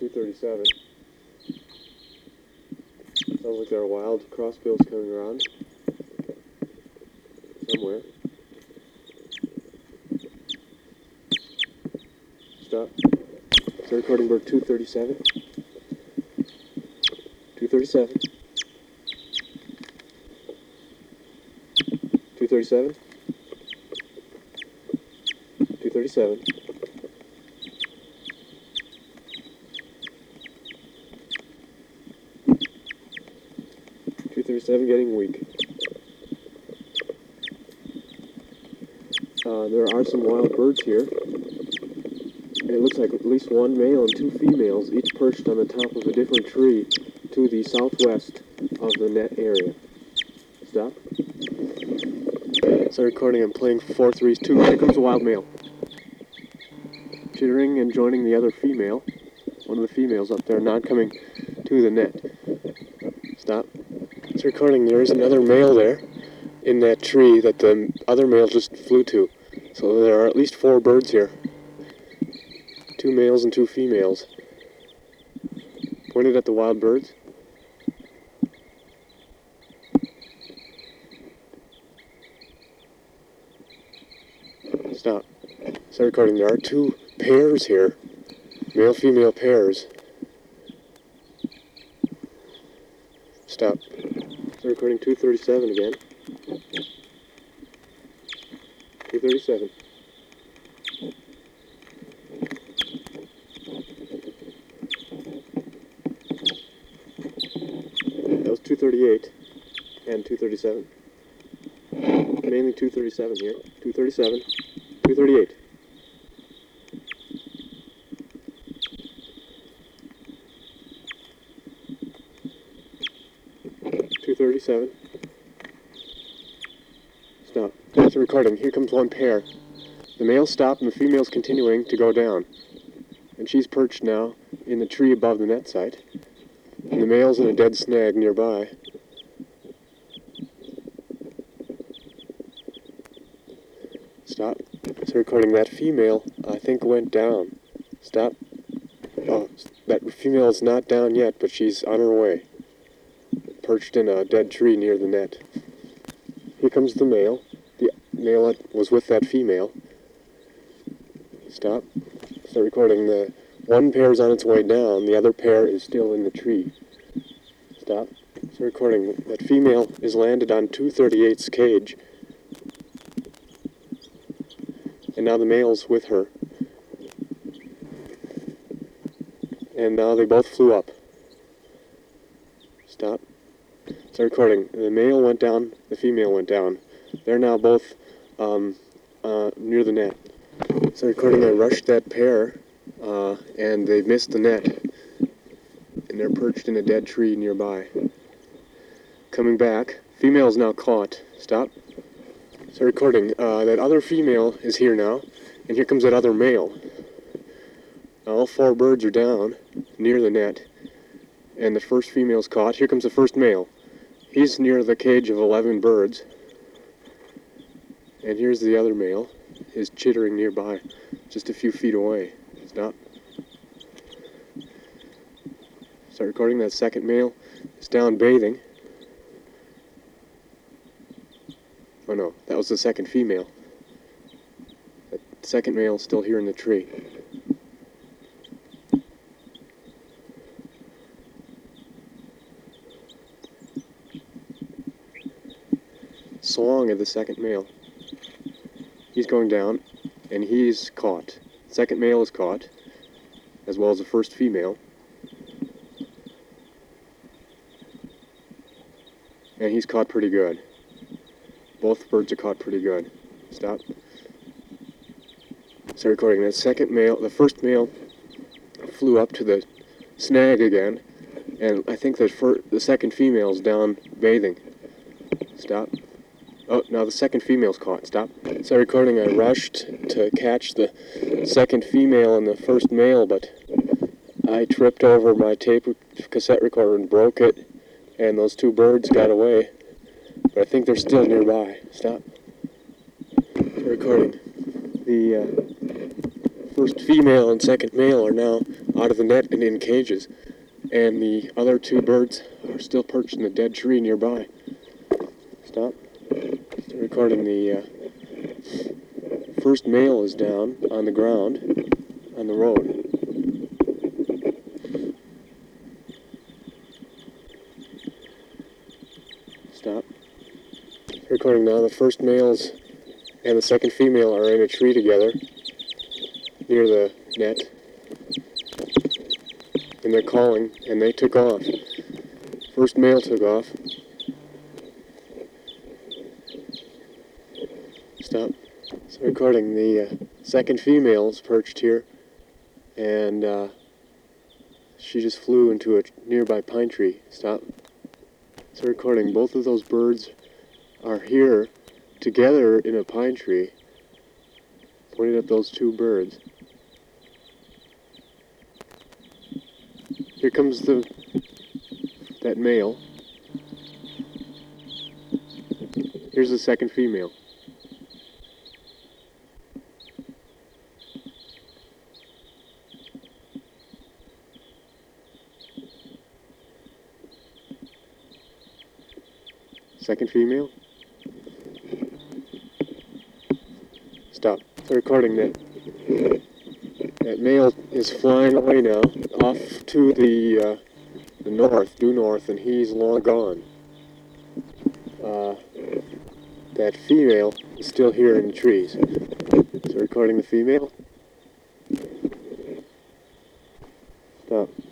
237. Sounds like there are wild crossbills coming around somewhere. Stop. Start recording bird 237. 237. 237. 237. 237 getting weak. There are some wild birds here. And it looks like at least one male and two females, each perched on the top of a different tree to the southwest of the net area. Stop. Start recording. I'm playing 4-3-2. Here comes a wild male. Chittering and joining the other female. One of the females up there, not coming to the net. Stop. It's recording. There is another male there in that tree that the other male just flew to. So there are at least 4 birds here. 2 males and 2 females. Pointed at the wild birds. Stop. Start recording. There are 2 pairs here. Male-female pairs. Stop. Start recording 237 again. 237. That was 238 and 237. Mainly 237 here. 237. 238. 237. Stop. Start recording. Here comes one pair. The male stopped and the female's continuing to go down. And she's perched now in the tree above the net site. And the male's in a dead snag nearby. Stop. Start recording. That female, I think, went down. Stop. Oh, that female is not down yet, but she's on her way. Perched in a dead tree near the net. Here comes the male. The male was with that female. Stop. Start recording. The one pair is on its way down. The other pair is still in the tree. Stop. Start recording. That female is landed on 238's cage. And now the male's with her. And now they both flew up. Stop. Start recording. The male went down, the female went down. They're now both near the net. Start recording. I rushed that pair, and they missed the net. And they're perched in a dead tree nearby. Coming back. Female is now caught. Stop. Start recording. That other female is here now, and here comes that other male. All 4 birds are down near the net, and the first female's caught. Here comes the first male. He's near the cage of 11 birds, and here's the other male. He's chittering nearby, just a few feet away. Stop. Start recording. That second male is down bathing. Oh no, that was the second female. That second male is still here in the tree. Song of the second male. He's going down, and he's caught. Second male is caught, as well as the first female. And he's caught pretty good. Both birds are caught pretty good. Stop. Start recording. That second male, the first male flew up to the snag again, and I think the second female's down bathing. Stop. Oh, now the second female's caught. Stop. Start recording. I rushed to catch the second female and the first male, but I tripped over my tape cassette recorder and broke it, and those 2 birds got away. But I think they're still nearby. Stop. Recording. The first female and second male are now out of the net and in cages, and the other two birds are still perched in the dead tree nearby. Stop. Still recording. The first male is down on the ground on the road. Stop. Recording now. The first males and the second female are in a tree together near the net, and they're calling, and they took off. First male took off. Stop. So recording. The second female is perched here, and she just flew into a nearby pine tree. Stop. So recording. Both of those birds are here together in a pine tree, pointing at those two birds. Here comes that male. Here's the second female. Second female. Stop. So recording that male is flying away now, off to the north, due north, and he's long gone. That female is still here in the trees. So recording the female. Stop.